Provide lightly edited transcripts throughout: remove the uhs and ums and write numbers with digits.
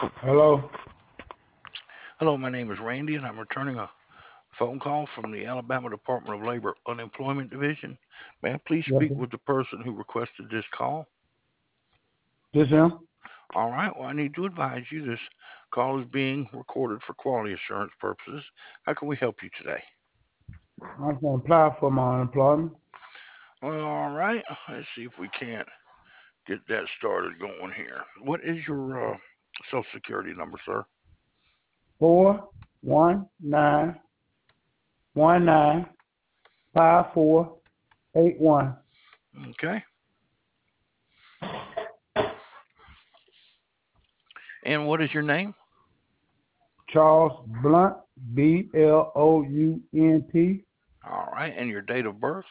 Hello. Hello, my name is Randy, and I'm returning a phone call from the Alabama Department of Labor Unemployment Division. May I please Yes, speak sir. with the person who requested this call? This him? All right, well, I need to advise you this call is being recorded for quality assurance purposes. How can we help you today? I'm going to apply for my unemployment. Well, all right, let's see if we can't get that started going here. What is your Social Security number, sir? 419195481. Okay, and what is your name? Charles Blunt, Blount. All right, and your date of birth?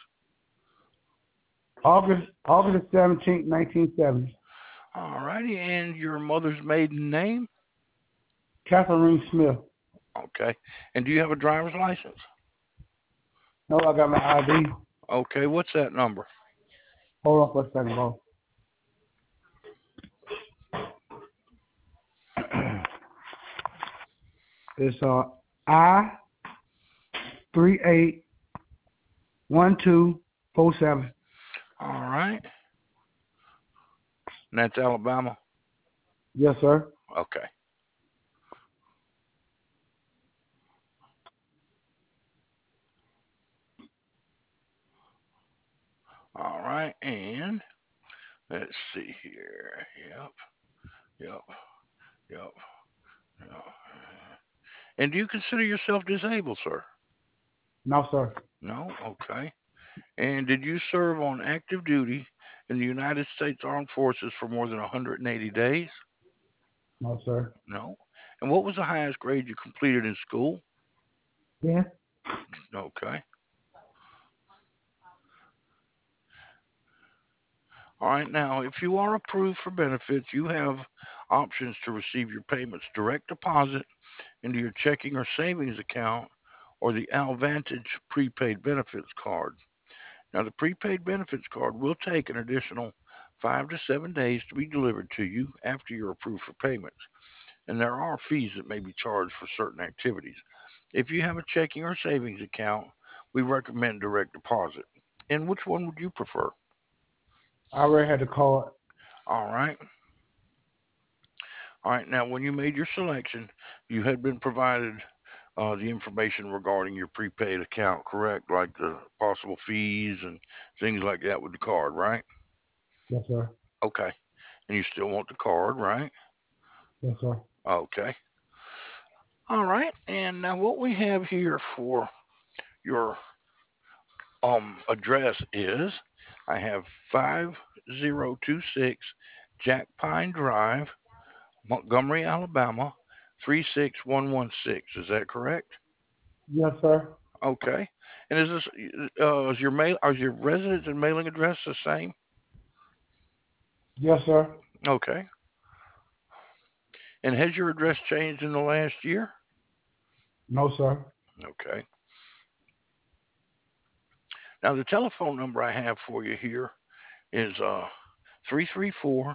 August 17th, 1970. All righty, and your mother's maiden name? Catherine Smith. Okay, and do you have a driver's license? No, I got my ID. Okay, what's that number? Hold on for a second, bro. It's I381247. All right. And that's Alabama. Yes, sir. Okay. All right. And let's see here. Yep. Yep. Yep. Yep. And do you consider yourself disabled, sir? No, sir. No? Okay. And did you serve on active duty in the United States Armed Forces for more than 180 days? No, sir. No. And what was the highest grade you completed in school? Yeah. Okay. All right. Now, if you are approved for benefits, you have options to receive your payments direct deposit into your checking or savings account or the AlVantage prepaid benefits card. Now, the prepaid benefits card will take an additional 5 to 7 days to be delivered to you after you're approved for payments, and there are fees that may be charged for certain activities. If you have a checking or savings account, we recommend direct deposit. And which one would you prefer? I already had the card. All right. All right. Now, when you made your selection, you had been provided the information regarding your prepaid account, correct? Like the possible fees and things like that with the card, right? Yes, sir. Okay. And you still want the card, right? Yes, sir. Okay. All right. And now what we have here for your address is I have 5026 Jack Pine Drive, Montgomery, Alabama 36116. Is that correct? Yes, sir. Okay. And is your residence and mailing address the same? Yes, sir. Okay. And has your address changed in the last year? No, sir. Okay. Now the telephone number I have for you here is 334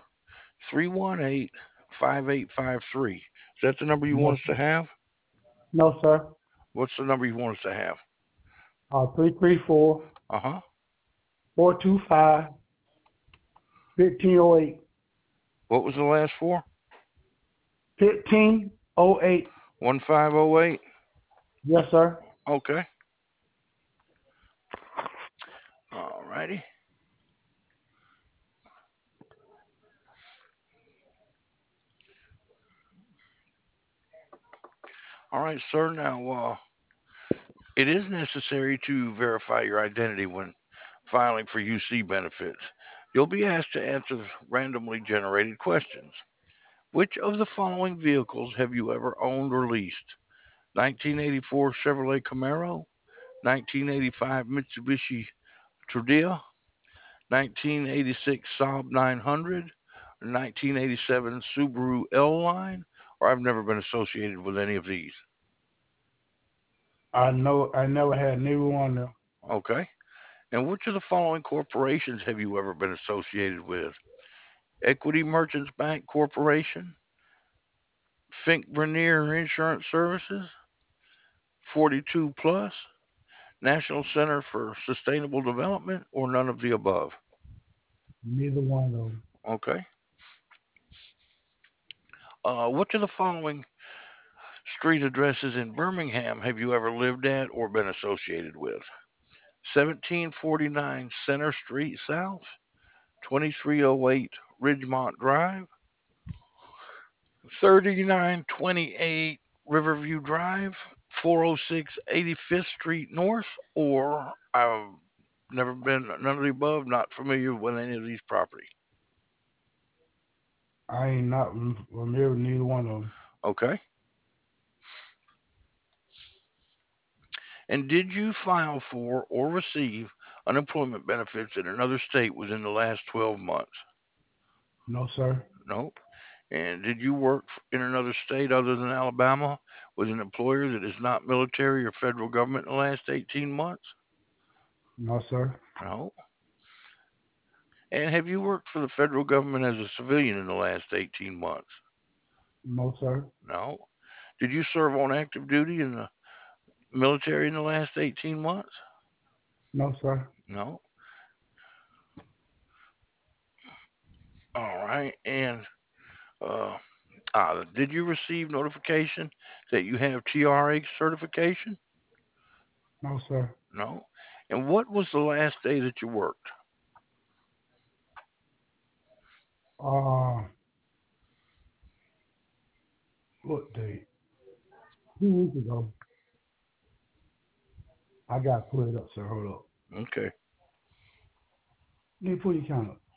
318 5853. Is that the number you want No, us to have? no, sir. What's the number you want us to have? 334 Uh-huh. 425 1508. What was the last four? 1508. 1508. Yes, sir. Okay. All righty. All right, sir. Now, it is necessary to verify your identity when filing for UC benefits. You'll be asked to answer randomly generated questions. Which of the following vehicles have you ever owned or leased? 1984 Chevrolet Camaro, 1985 Mitsubishi Trudea, 1986 Saab 900, 1987 Subaru L Line, or I've never been associated with any of these. I know I never had neither one of them. Okay. And which of the following corporations have you ever been associated with? Equity Merchants Bank Corporation, Fink Bernier Insurance Services, 42 Plus, National Center for Sustainable Development, or none of the above? Neither one of them. Okay. Which of the following street addresses in Birmingham have you ever lived at or been associated with? 1749 Center Street South, 2308 Ridgemont Drive, 3928 Riverview Drive, 406 85th Street North, or I've never been, none of the above, not familiar with any of these properties. I ain't not familiar with neither one of them. Okay. And did you file for or receive unemployment benefits in another state within the last 12 months? No, sir. Nope. And did you work in another state other than Alabama with an employer that is not military or federal government in the last 18 months? No, sir. No. And have you worked for the federal government as a civilian in the last 18 months? No, sir. No. Did you serve on active duty in the military in the last 18 months? No, sir. No. All right. And uh, did you receive notification that you have TRH certification? No, sir. No. And what was the last day that you worked? Uh, what date? 2 weeks ago. I got to put it up, sir. Hold up. Okay. Let me put your count up.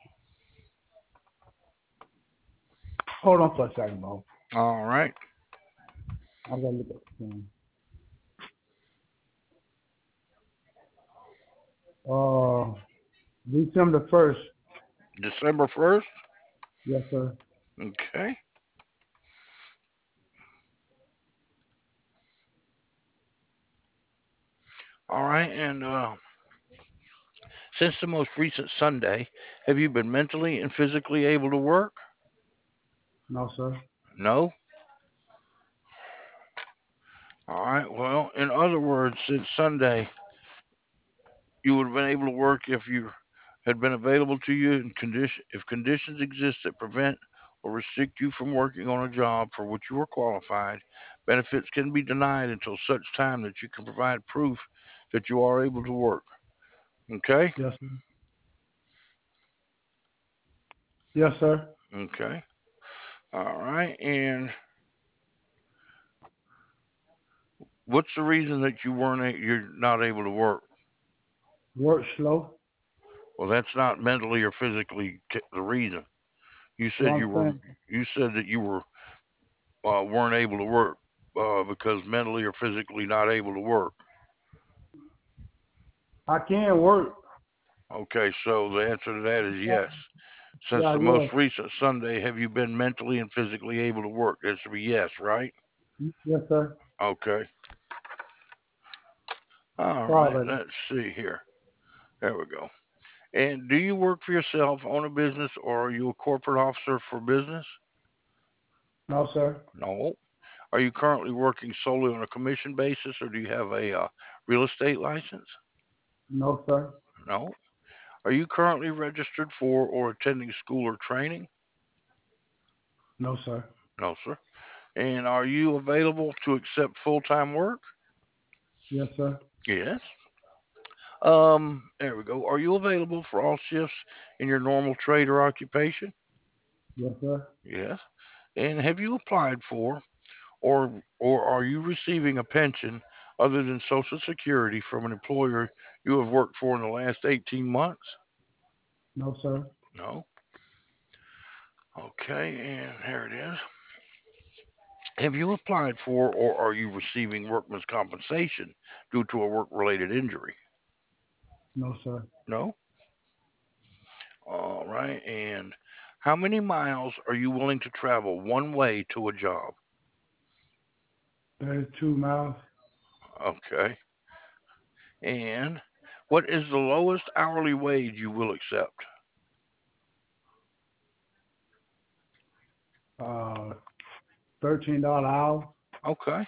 Hold on for a second, bro. All right. I got to look up the thing. Uh, December 1st. December 1st. Yes, sir. Okay. All right. And since the most recent Sunday, have you been mentally and physically able to work? No, sir. No. All right. Well, in other words, since Sunday, you would have been able to work if you had been available to you in condition if conditions exist that prevent or restrict you from working on a job for which you are qualified. Benefits can be denied until such time that you can provide proof that you are able to work. Okay? Yes, sir. Yes, sir. Okay. All right. And what's the reason that you're not able to work? Work slow. Well, that's not mentally or physically the reason. You said What you I'm were saying, you said that you weren't able to work because mentally or physically not able to work. I can work. Okay, so the answer to that is yes. Since Yeah, the yeah. most recent Sunday, have you been mentally and physically able to work? That should be yes, right? Yes, sir. Okay. All Sorry right, about that. let's see here. There we go. And do you work for yourself, own a business, or are you a corporate officer for business? No, sir. No. Are you currently working solely on a commission basis, or do you have a real estate license? No, sir. No. Are you currently registered for or attending school or training? No, sir. No, sir. And are you available to accept full time work? Yes, sir. Yes. There we go. Are you available for all shifts in your normal trade or occupation? Yes, sir. Yes. And have you applied for or are you receiving a pension other than Social Security from an employer you have worked for in the last 18 months? No, sir. No. Okay, and here it is. Have you applied for or are you receiving workman's compensation due to a work related injury? No, sir. No. All right. And how many miles are you willing to travel one way to a job? 32 miles. Okay. And what is the lowest hourly wage you will accept? Uh, $13 an hour. Okay.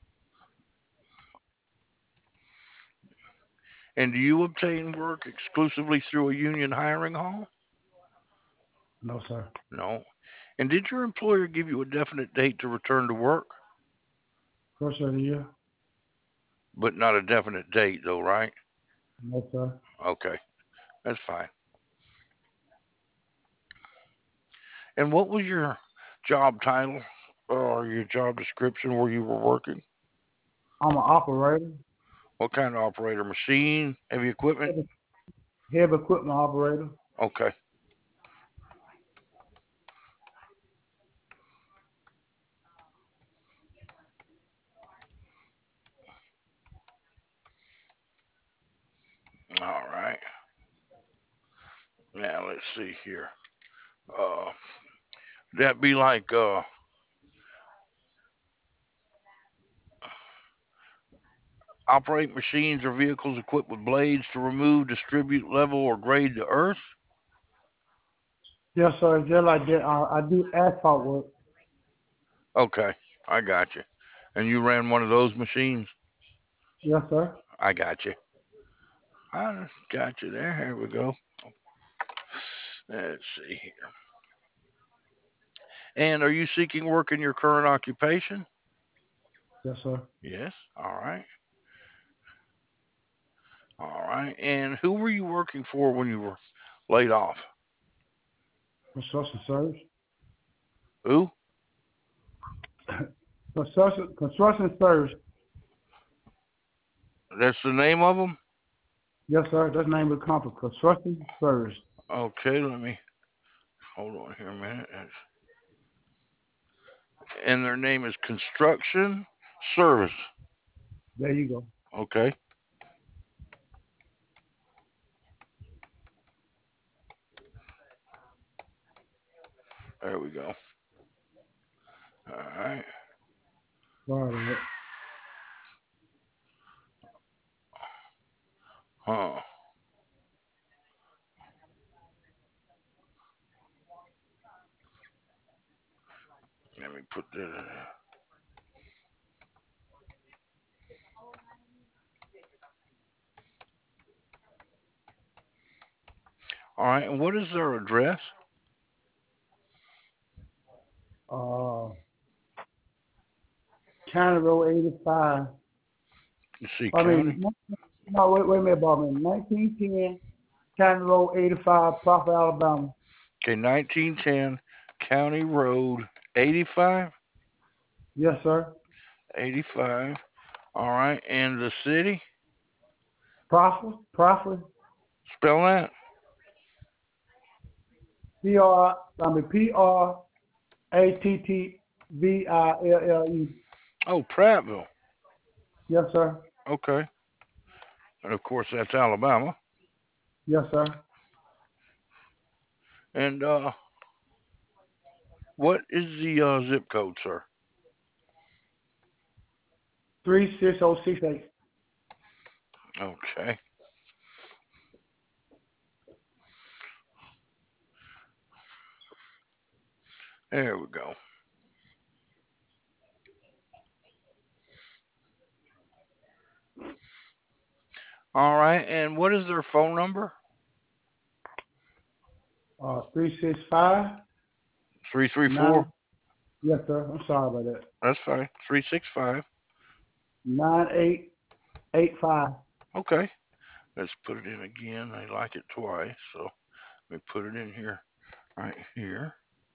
And do you obtain work exclusively through a union hiring hall? No, sir. No. And did your employer give you a definite date to return to work? First of the year. But not a definite date, though, right? No, sir. Okay. That's fine. And what was your job title or your job description where you were working? I'm an operator. What kind of operator? Machine? Heavy equipment? Heavy equipment operator. Okay. All right. Now let's see here. Uh, that be like operate machines or vehicles equipped with blades to remove, distribute, level, or grade the earth. Yes, sir. Just like that. I do asphalt work. Okay, I got you. And you ran one of those machines. Yes, sir. I got you. I got you there. Here we go. Let's see here. And are you seeking work in your current occupation? Yes, sir. Yes. All right. All right. And who were you working for when you were laid off? Construction service. Who? Construction service. That's the name of them? Yes, sir. That's the name of the company. Construction service. Okay, let me hold on here a minute. And their name is Construction Service. There you go. Okay. There we go. All right. Sorry about that. Huh. Let me put that in there. All right. And what is their address? Uh, County Road 85. Let's see, I county. mean, no, wait a minute, Bob. 1910 County Road 85, Prophet, Alabama. Okay, 1910 County Road 85. Yes, sir. 85. All right. And the city? Prophet, Spell that. Prattville. Oh, Prattville. Yes, sir. Okay. And of course, that's Alabama. Yes, sir. And what is the zip code, sir? 36068. Okay. There we go. All right. And what is their phone number? 365 334. 9. Yes, sir. I'm sorry about that. That's fine. 365. 9885. Okay. Let's put it in again. I like it twice. So let me put it in here, right here.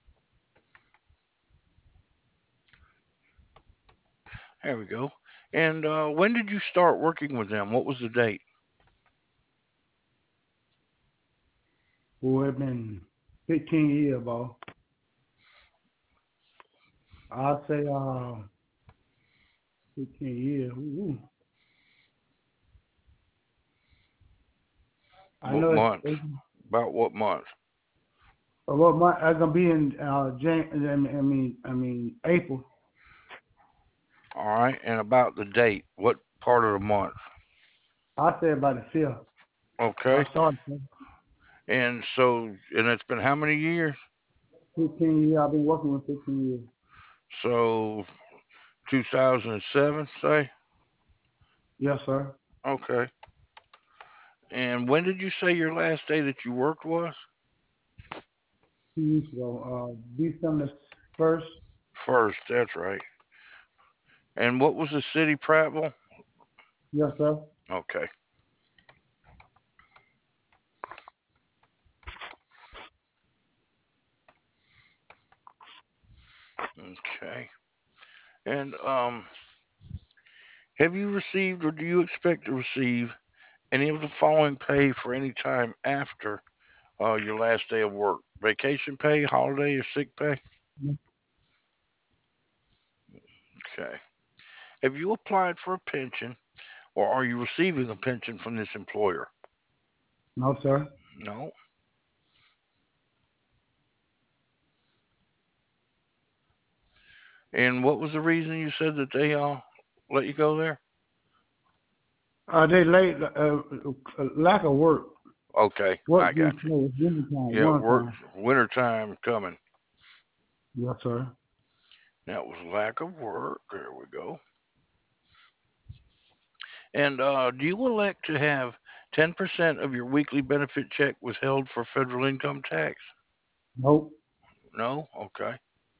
There we go. And when did you start working with them? What was the date? Boy, it's been 15 years, boy. I'd say 15 years. Ooh. I What know month? it's About what month? what month? It's gonna be in April. All right. And about the date. What part of the month? I'd say about the 5th. I Okay. started And so, and it's been how many years? 15 years. I've been working with 15 years. So 2007, say? Yes, sir. Okay. And when did you say your last day that you worked was? 2 weeks ago. December 1st. First, that's right. And what was the city, Prattville? Yes, sir. Okay. Okay. And have you received or do you expect to receive any of the following pay for any time after your last day of work? Vacation pay, holiday, or sick pay? Okay. Have you applied for a pension or are you receiving a pension from this employer? No, sir. No. And what was the reason you said that they let you go there? They late. Lack of work. Okay, I Work being got you. slow. It's winter time. Yeah, Winter work time. winter time coming. Yes, sir. That was lack of work. There we go. And do you elect to have 10% of your weekly benefit check withheld for federal income tax? Nope. No? Okay.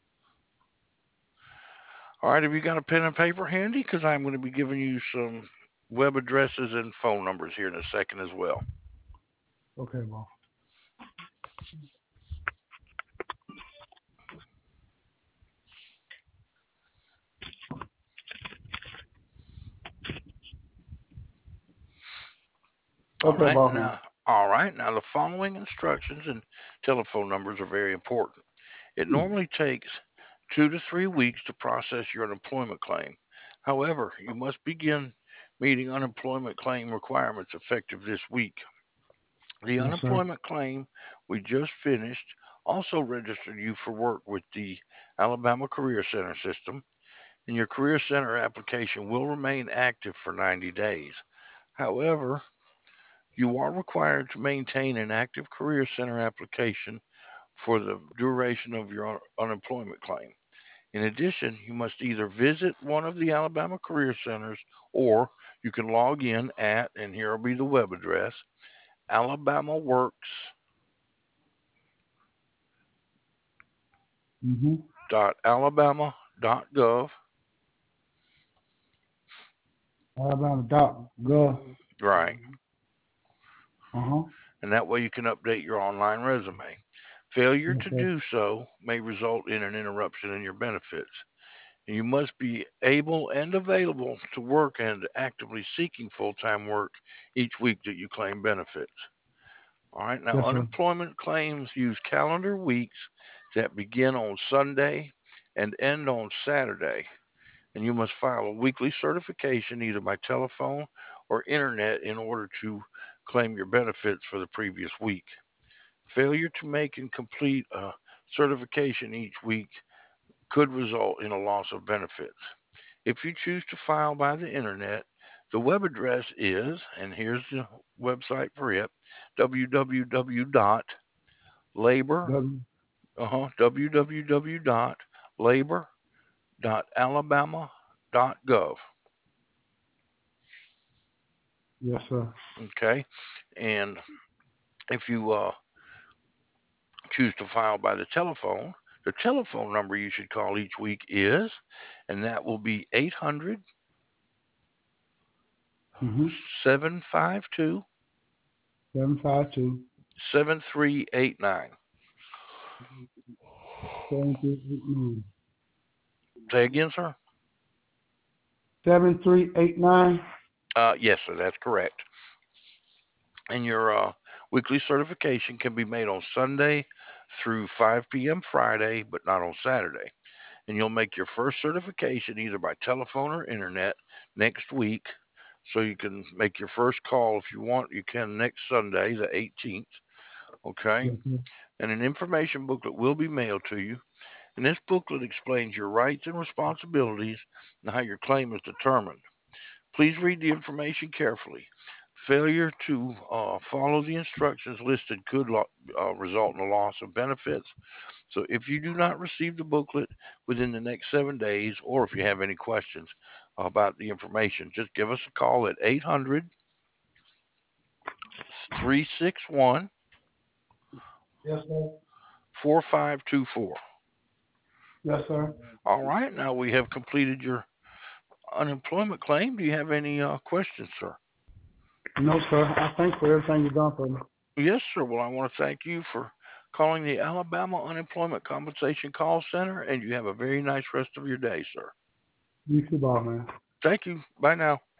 All right, have you got a pen and paper handy? Because I'm going to be giving you some web addresses and phone numbers here in a second as well. Okay, well. All Okay, right, boss man. now, all right, now the following instructions and telephone numbers are very important. It normally takes 2 to 3 weeks to process your unemployment claim. However, you must begin meeting unemployment claim requirements effective this week. The Yes, sir. unemployment claim we just finished also registered you for work with the Alabama Career Center system, and your Career Center application will remain active for 90 days. However, you are required to maintain an active Career Center application for the duration of your unemployment claim. In addition, you must either visit one of the Alabama Career Centers or you can log in at, and here will be the web address, Mm-hmm. alabamaworks.alabama.gov. Alabama.gov. Right. Uh-huh. And that way you can update your online resume. Failure Yes, to sir. do so may result in an interruption in your benefits. You must be able and available to work and actively seeking full time work each week that you claim benefits. All right, now Yes, sir. unemployment claims use calendar weeks that begin on Sunday and end on Saturday, and you must file a weekly certification either by telephone or internet in order to claim your benefits for the previous week. Failure to make and complete a certification each week could result in a loss of benefits. If you choose to file by the internet, the web address is, and here's the website for it, www.labor, W. www.labor.alabama.gov. Yes, sir. Okay, and if you choose to file by the telephone number you should call each week is, and that will be 800 Mm-hmm. 752 752 7389. 7389. Say again, sir? 7389. Yes, sir, that's correct. And your weekly certification can be made on Sunday through 5 p.m. Friday, but not on Saturday. And you'll make your first certification either by telephone or internet next week. So you can make your first call if you want. You can next Sunday, the 18th. Okay. Yes, sir. And an information booklet will be mailed to you. And this booklet explains your rights and responsibilities and how your claim is determined. Please read the information carefully. Failure to follow the instructions listed could result in a loss of benefits. So if you do not receive the booklet within the next 7 days, or if you have any questions about the information, just give us a call at 800-361-4524. Yes, sir. Yes, sir. All right. Now we have completed your unemployment claim. Do you have any questions, sir? No, sir. I thank you for everything you've done for me. Yes, sir. Well, I want to thank you for calling the Alabama Unemployment Compensation Call Center, and you have a very nice rest of your day, sir. You too, boss man. Thank you. Bye now.